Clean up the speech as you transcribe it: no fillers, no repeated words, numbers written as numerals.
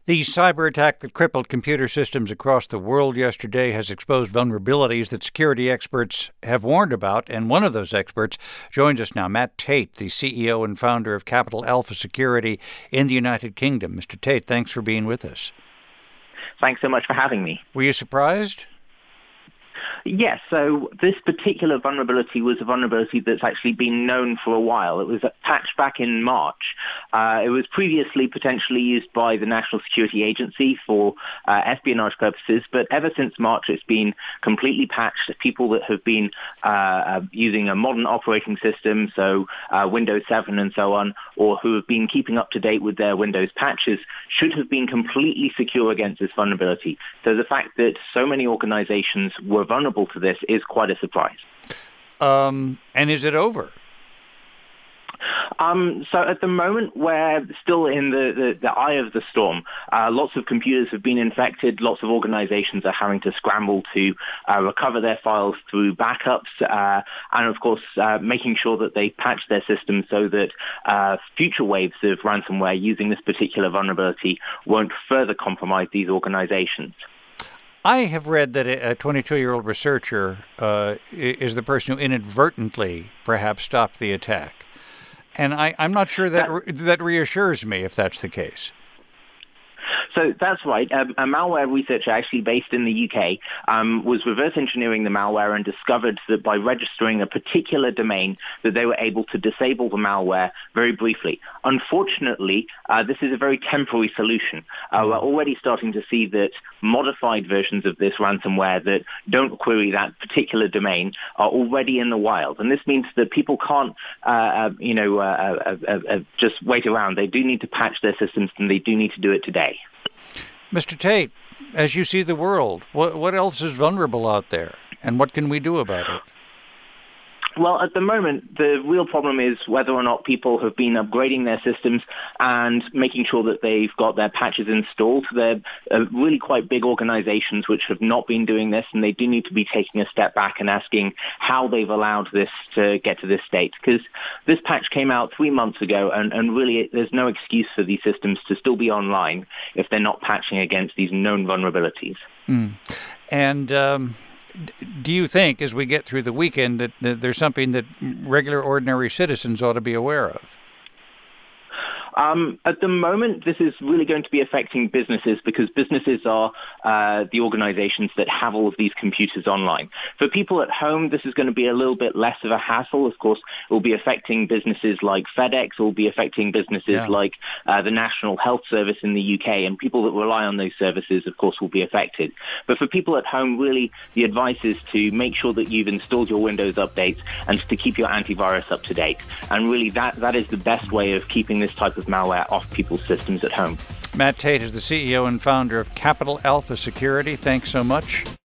The cyber attack that crippled computer systems across the world yesterday has exposed vulnerabilities that security experts have warned about, and one of those experts joins us now, Matt Tate, the CEO and founder of Capital Alpha Security in the United Kingdom. Mr. Tate, thanks for being with us. Thanks so much for having me. Were you surprised? Yes, so this particular vulnerability was a vulnerability that's actually been known for a while. It was patched back in March. It was previously potentially used by the National Security Agency for espionage purposes, but ever since March it's been completely patched. People that have been using a modern operating system, so Windows 7 and so on, or who have been keeping up to date with their Windows patches, should have been completely secure against this vulnerability. So the fact that so many organizations were vulnerable to this is quite a surprise. And is it over? So at the moment, we're still in the eye of the storm. Lots of computers have been infected. Lots of organizations are having to scramble to recover their files through backups, and of course, making sure that they patch their systems so that future waves of ransomware using this particular vulnerability won't further compromise these organizations. I have read that a 22-year-old researcher is the person who inadvertently perhaps stopped the attack. And I'm not sure that reassures me if that's the case. So that's right. A malware researcher actually based in the UK was reverse engineering the malware and discovered that by registering a particular domain that they were able to disable the malware very briefly. Unfortunately, this is a very temporary solution. We're already starting to see that modified versions of this ransomware that don't query that particular domain are already in the wild. And this means that people can't just wait around. They do need to patch their systems, and they do need to do it today. Mr. Tate, as you see the world, what else is vulnerable out there, and what can we do about it? Well, at the moment, the real problem is whether or not people have been upgrading their systems and making sure that they've got their patches installed. They're really quite big organizations which have not been doing this, and they do need to be taking a step back and asking how they've allowed this to get to this state. Because this patch came out 3 months ago, and really there's no excuse for these systems to still be online if they're not patching against these known vulnerabilities. And do you think, as we get through the weekend, that there's something that regular, ordinary citizens ought to be aware of? At the moment, this is really going to be affecting businesses because businesses are the organizations that have all of these computers online. For people at home, this is going to be a little bit less of a hassle. Of course, it will be affecting businesses like FedEx. It will be affecting businesses like the National Health Service in the UK, and people that rely on those services, of course, will be affected. But for people at home, really, the advice is to make sure that you've installed your Windows updates and to keep your antivirus up to date. And really, that is the best way of keeping this type of malware off people's systems at home. Matt Tate is the CEO and founder of Capital Alpha Security. Thanks so much.